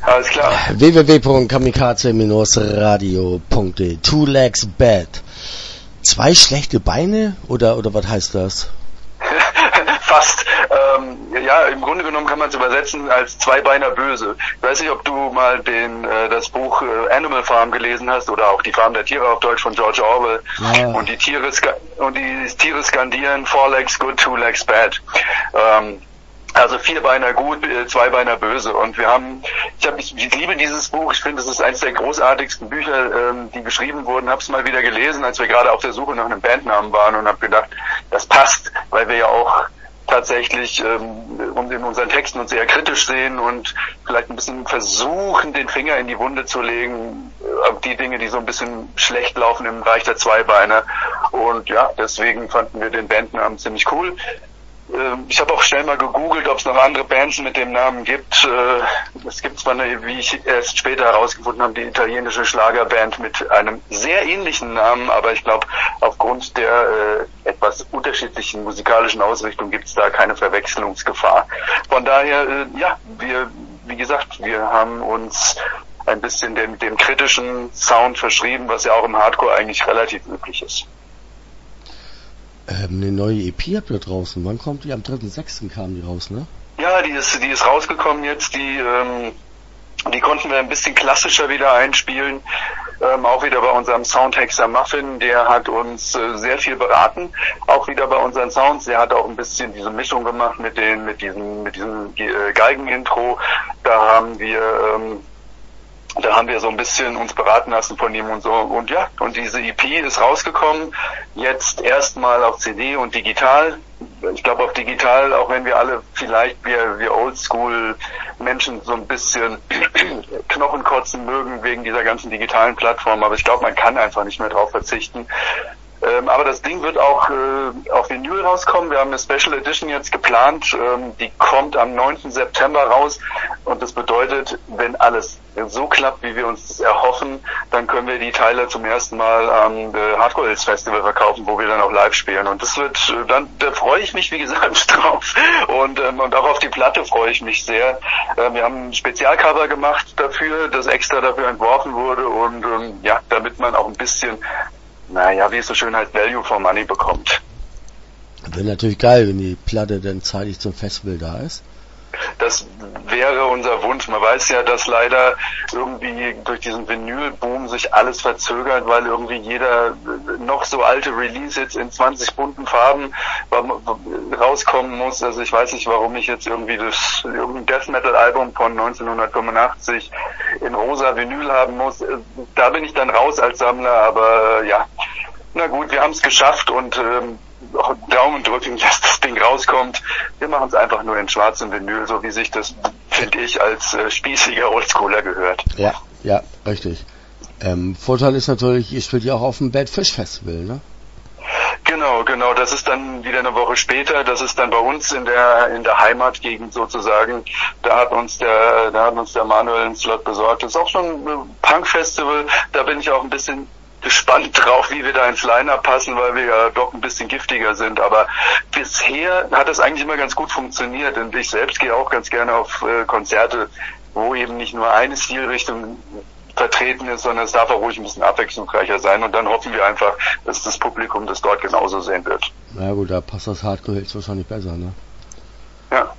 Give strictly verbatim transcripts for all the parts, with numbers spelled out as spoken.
Alles klar. w w w punkt kamikaze radio punkt de. Two Legs Bad. Zwei schlechte Beine? Oder, oder was heißt das? Fast. Ähm, ja, im Grunde genommen kann man es übersetzen als Zweibeiner Böse. Ich weiß nicht, ob du mal den äh, das Buch äh, Animal Farm gelesen hast oder auch die Farm der Tiere auf Deutsch von George Orwell. Ja. Und die Tiere und die Tiere skandieren Four Legs good, Two Legs bad. Ähm, Also Vierbeiner gut, Zweibeiner böse. Und wir haben, ich, hab, ich, ich liebe dieses Buch. Ich finde, es ist eines der großartigsten Bücher, ähm, die geschrieben wurden. Habe es mal wieder gelesen, als wir gerade auf der Suche nach einem Bandnamen waren und habe gedacht, das passt, weil wir ja auch tatsächlich ähm, in unseren Texten uns eher kritisch sehen und vielleicht ein bisschen versuchen, den Finger in die Wunde zu legen, äh, die Dinge, die so ein bisschen schlecht laufen im Bereich der Zweibeiner. Und ja, deswegen fanden wir den Bandnamen ziemlich cool. Ich habe auch schnell mal gegoogelt, ob es noch andere Bands mit dem Namen gibt. Es gibt zwar eine, wie ich erst später herausgefunden habe, die italienische Schlagerband mit einem sehr ähnlichen Namen, aber ich glaube, aufgrund der äh, etwas unterschiedlichen musikalischen Ausrichtung gibt es da keine Verwechslungsgefahr. Von daher, äh, ja, wir, wie gesagt, wir haben uns ein bisschen dem, dem kritischen Sound verschrieben, was ja auch im Hardcore eigentlich relativ üblich ist. Ähm, eine neue E P habt ihr draußen. Wann kommt die? Am dritten sechsten kam die raus, ne? Ja, die ist, die ist rausgekommen jetzt. Die, ähm, die konnten wir ein bisschen klassischer wieder einspielen. Ähm, auch wieder bei unserem Soundhexer Muffin. Der hat uns äh, sehr viel beraten. Auch wieder bei unseren Sounds. Der hat auch ein bisschen diese Mischung gemacht mit den, mit diesem, mit diesem äh, Geigenintro. Da haben wir, ähm, Da haben wir so ein bisschen uns beraten lassen von ihm und so. Und ja, und diese E P ist rausgekommen. Jetzt erstmal auf C D und digital. Ich glaube auf digital, auch wenn wir alle vielleicht, wir, wir Oldschool-Menschen so ein bisschen Knochen kotzen mögen wegen dieser ganzen digitalen Plattform. Aber ich glaube, man kann einfach nicht mehr drauf verzichten. Ähm, aber das Ding wird auch äh, auf Vinyl rauskommen. Wir haben eine Special Edition jetzt geplant. Ähm, die kommt am neunten September raus. Und das bedeutet, wenn alles so klappt, wie wir uns das erhoffen, dann können wir die Teile zum ersten Mal am äh, Hardcore Hills Festival verkaufen, wo wir dann auch live spielen. Und das wird, äh, dann da freue ich mich, wie gesagt, drauf. Und, ähm, und auch auf die Platte freue ich mich sehr. Äh, wir haben ein Spezialcover gemacht dafür, das extra dafür entworfen wurde. Und ähm, ja, damit man auch ein bisschen, naja, wie es so schön heißt, Value for Money bekommt. Wäre natürlich geil, wenn die Platte dann zeitig zum Festival da ist. Das wäre unser Wunsch. Man weiß ja, dass leider irgendwie durch diesen Vinyl-Boom sich alles verzögert, weil irgendwie jeder noch so alte Release jetzt in zwanzig bunten Farben rauskommen muss. Also ich weiß nicht, warum ich jetzt irgendwie das irgendein Death-Metal-Album von neunzehnhundertfünfundachtzig in rosa Vinyl haben muss. Da bin ich dann raus als Sammler, aber ja, na gut, wir haben es geschafft und ähm, Daumen drücken, dass das Ding rauskommt. Wir machen es einfach nur in schwarzem Vinyl, so wie sich das, finde ich, als äh, spießiger Oldschooler gehört. Ja, ja, richtig. Ähm, Vorteil ist natürlich, ihr spielt ja auch auf dem Bad Fish Festival, ne? Genau, genau. Das ist dann wieder eine Woche später. Das ist dann bei uns in der in der Heimatgegend sozusagen. Da hat uns der da hat uns der Manuel einen Slot besorgt. Das ist auch schon ein Punk-Festival. Da bin ich auch ein bisschen gespannt drauf, wie wir da ins Line-Up passen, weil wir ja doch ein bisschen giftiger sind. Aber bisher hat das eigentlich immer ganz gut funktioniert. Und ich selbst gehe auch ganz gerne auf äh, Konzerte, wo eben nicht nur eine Stilrichtung vertreten ist, sondern es darf auch ruhig ein bisschen abwechslungsreicher sein. Und dann hoffen wir einfach, dass das Publikum das dort genauso sehen wird. Na gut, da passt das Hardcore jetzt wahrscheinlich besser, ne? Ja.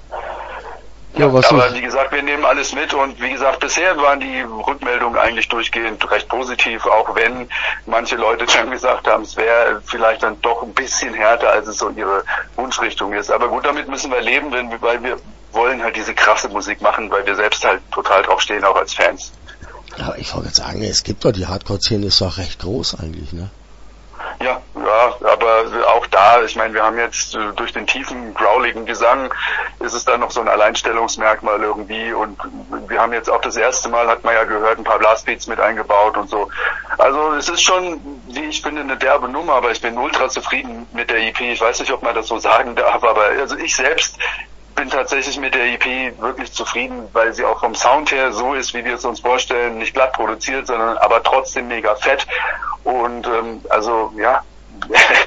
Ja, was aber wie gesagt, wir nehmen alles mit und wie gesagt, bisher waren die Rückmeldungen eigentlich durchgehend recht positiv, auch wenn manche Leute dann gesagt haben, es wäre vielleicht dann doch ein bisschen härter, als es so ihre Wunschrichtung ist. Aber gut, damit müssen wir leben, weil wir wollen halt diese krasse Musik machen, weil wir selbst halt total drauf stehen, auch als Fans. Ja, ich wollte jetzt sagen, es gibt doch die Hardcore-Szene, ist doch recht groß eigentlich, ne? Ja, ja, aber auch da, ich meine, wir haben jetzt äh, durch den tiefen, growligen Gesang ist es dann noch so ein Alleinstellungsmerkmal irgendwie und wir haben jetzt auch das erste Mal, hat man ja gehört, ein paar Blastbeats mit eingebaut und so. Also es ist schon, wie ich finde, eine derbe Nummer, aber ich bin ultra zufrieden mit der E P. Ich weiß nicht, ob man das so sagen darf, aber also ich selbst bin tatsächlich mit der E P wirklich zufrieden, weil sie auch vom Sound her so ist, wie wir es uns vorstellen, nicht glatt produziert, sondern aber trotzdem mega fett. Und ähm, also ja,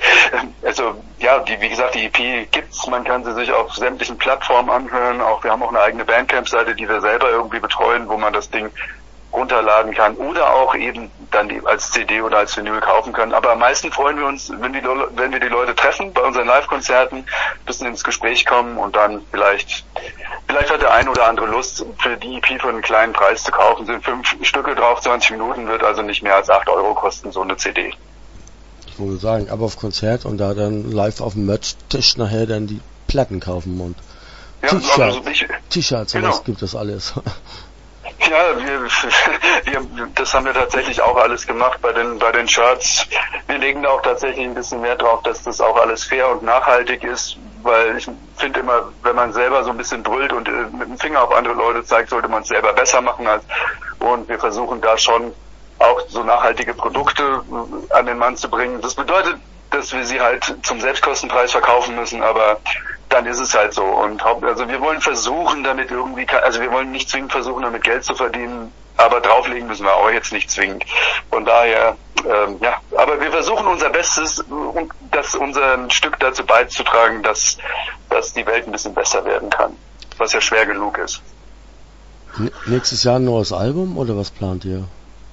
also ja, die, wie gesagt, die E P gibt's, man kann sie sich auf sämtlichen Plattformen anhören, auch wir haben auch eine eigene Bandcamp-Seite, die wir selber irgendwie betreuen, wo man das Ding runterladen kann oder auch eben dann die, als C D oder als Vinyl kaufen kann. Aber am meisten freuen wir uns, wenn, die, wenn wir die Leute treffen bei unseren Live-Konzerten, ein bisschen ins Gespräch kommen und dann vielleicht vielleicht hat der ein oder andere Lust, für die E P für einen kleinen Preis zu kaufen. Sind fünf Stücke drauf, zwanzig Minuten, wird also nicht mehr als acht Euro kosten, so eine C D. Ich wollte sagen, aber auf Konzert und da dann live auf dem Merch-Tisch nachher dann die Platten kaufen und ja, T-Shirts, also T-Shirts, genau. Was gibt das alles? Ja, wir, wir, das haben wir tatsächlich auch alles gemacht bei den bei den Shirts. Wir legen da auch tatsächlich ein bisschen Wert drauf, dass das auch alles fair und nachhaltig ist, weil ich finde immer, wenn man selber so ein bisschen brüllt und mit dem Finger auf andere Leute zeigt, sollte man es selber besser machen. Als, und wir versuchen da schon auch so nachhaltige Produkte an den Mann zu bringen. Das bedeutet, dass wir sie halt zum Selbstkostenpreis verkaufen müssen, aber dann ist es halt so. Und also wir wollen versuchen, damit irgendwie, also wir wollen nicht zwingend versuchen, damit Geld zu verdienen, aber drauflegen müssen wir auch jetzt nicht zwingend. Von daher, ähm, ja, aber wir versuchen unser Bestes, um das unser Stück dazu beizutragen, dass, dass die Welt ein bisschen besser werden kann, was ja schwer genug ist. N- nächstes Jahr ein neues Album oder was plant ihr?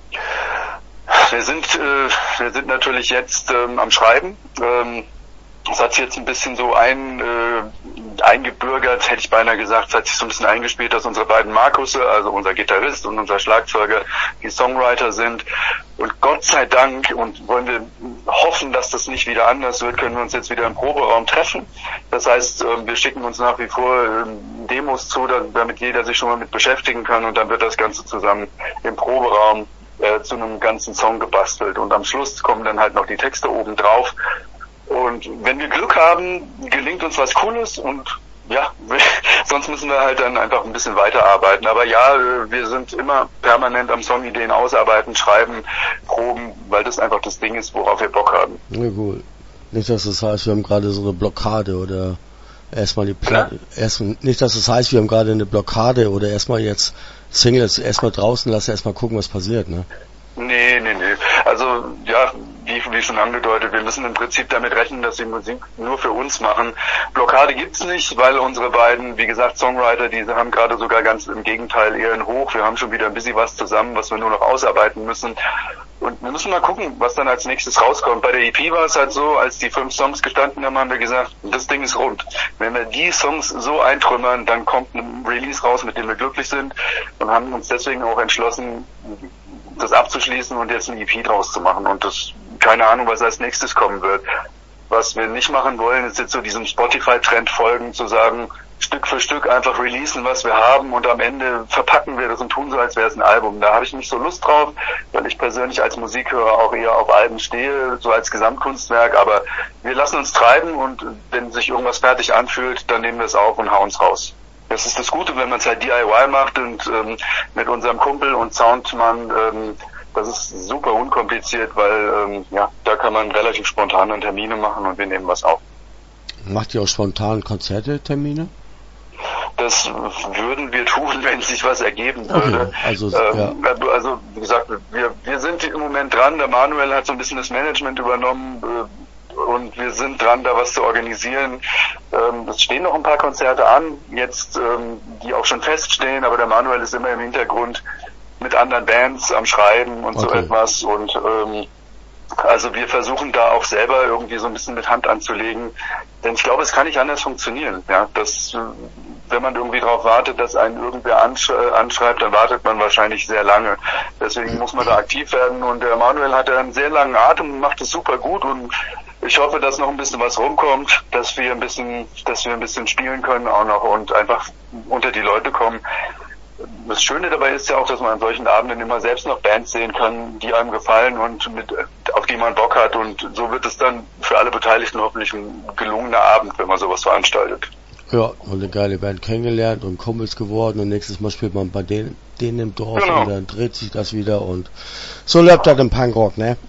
Wir sind, äh, wir sind natürlich jetzt ähm, am Schreiben. Ähm, Das hat sich jetzt ein bisschen so ein, äh, eingebürgert, hätte ich beinahe gesagt, es hat sich so ein bisschen eingespielt, dass unsere beiden Markusse, also unser Gitarrist und unser Schlagzeuger, die Songwriter sind. Und Gott sei Dank, und wollen wir hoffen, dass das nicht wieder anders wird, können wir uns jetzt wieder im Proberaum treffen. Das heißt, äh, wir schicken uns nach wie vor äh, Demos zu, damit jeder sich schon mal mit beschäftigen kann, und dann wird das Ganze zusammen im Proberaum äh, zu einem ganzen Song gebastelt. Und am Schluss kommen dann halt noch die Texte oben drauf. Und wenn wir Glück haben, gelingt uns was Cooles, und ja, sonst müssen wir halt dann einfach ein bisschen weiterarbeiten. Aber ja, wir sind immer permanent am Songideen ausarbeiten, schreiben, proben, weil das einfach das Ding ist, worauf wir Bock haben. Ja, cool. Nicht, dass das heißt, wir haben gerade so eine Blockade oder erstmal die Platte, ja? erst, nicht, dass das heißt, wir haben gerade eine Blockade oder erstmal jetzt Singles erstmal draußen lassen, erstmal gucken, was passiert, ne? Nee, nee, nee. Also, ja, wie, wie schon angedeutet, wir müssen im Prinzip damit rechnen, dass wir Musik nur für uns machen. Blockade gibt's nicht, weil unsere beiden, wie gesagt, Songwriter, die haben gerade sogar ganz im Gegenteil eher in Hoch. Wir haben schon wieder ein bisschen was zusammen, was wir nur noch ausarbeiten müssen. Und wir müssen mal gucken, was dann als nächstes rauskommt. Bei der E P war es halt so, als die fünf Songs gestanden haben, haben wir gesagt, das Ding ist rund. Wenn wir die Songs so eintrümmern, dann kommt ein Release raus, mit dem wir glücklich sind, und haben uns deswegen auch entschlossen, das abzuschließen und jetzt eine E P draus zu machen. Und das, keine Ahnung, was als nächstes kommen wird. Was wir nicht machen wollen, ist jetzt so diesem Spotify-Trend folgen, zu sagen, Stück für Stück einfach releasen, was wir haben, und am Ende verpacken wir das und tun so, als wäre es ein Album. Da habe ich nicht so Lust drauf, weil ich persönlich als Musikhörer auch eher auf Alben stehe, so als Gesamtkunstwerk. Aber wir lassen uns treiben, und wenn sich irgendwas fertig anfühlt, dann nehmen wir es auf und hauen es raus. Das ist das Gute, wenn man es halt D I Y macht, und ähm, mit unserem Kumpel und Soundmann, ähm, das ist super unkompliziert, weil ähm, ja, da kann man relativ spontan dann Termine machen, und wir nehmen was auf. Macht ihr auch spontan Konzerte, Termine? Das würden wir tun, wenn sich was ergeben würde. Okay, also, ähm, ja. also wie gesagt, wir, wir sind im Moment dran, der Manuel hat so ein bisschen das Management übernommen, äh, und wir sind dran, da was zu organisieren. Ähm, es stehen noch ein paar Konzerte an, jetzt, ähm, die auch schon feststehen, aber der Manuel ist immer im Hintergrund mit anderen Bands am Schreiben und okay. so etwas. Und ähm, also wir versuchen da auch selber irgendwie so ein bisschen mit Hand anzulegen, denn ich glaube, es kann nicht anders funktionieren. Ja, das, wenn man irgendwie darauf wartet, dass einen irgendwer ansch- anschreibt, dann wartet man wahrscheinlich sehr lange. Deswegen muss man da aktiv werden, und der Manuel hat ja einen sehr langen Atem und macht es super gut, und ich hoffe, dass noch ein bisschen was rumkommt, dass wir ein bisschen, dass wir ein bisschen spielen können auch noch und einfach unter die Leute kommen. Das Schöne dabei ist ja auch, dass man an solchen Abenden immer selbst noch Bands sehen kann, die einem gefallen und mit, auf die man Bock hat, und so wird es dann für alle Beteiligten hoffentlich ein gelungener Abend, wenn man sowas veranstaltet. Ja, und eine geile Band kennengelernt und Kumpels geworden, und nächstes Mal spielt man bei denen, denen im Dorf, genau. Und dann dreht sich das wieder, und so läuft das im Punkrock, ne?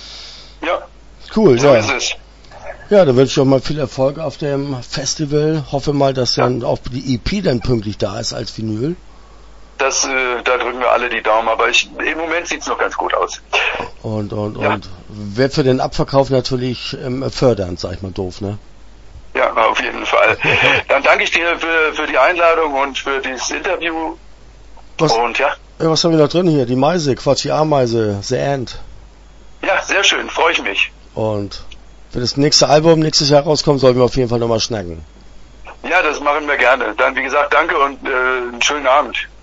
Ja. Cool, so ja. ist es. Ja, dann wünsche ich euch mal viel Erfolg auf dem Festival. Hoffe mal, dass ja. dann auch die E P dann pünktlich da ist als Vinyl. das, äh, da drücken wir alle die Daumen, aber ich, im Moment sieht's noch ganz gut aus. Und, und, ja. und wird für den Abverkauf natürlich ähm, fördernd, sag ich mal doof, ne? Ja, auf jeden Fall. Dann danke ich dir für, für die Einladung und für dieses Interview. Was, und ja. ja. Was haben wir noch drin hier? Die Meise, Quatsch, die Ameise, The Ant. Ja, sehr schön, freue ich mich. Und wenn das nächste Album nächstes Jahr rauskommt, sollten wir auf jeden Fall nochmal schnacken. Ja, das machen wir gerne. Dann, wie gesagt, danke und äh, einen schönen Abend.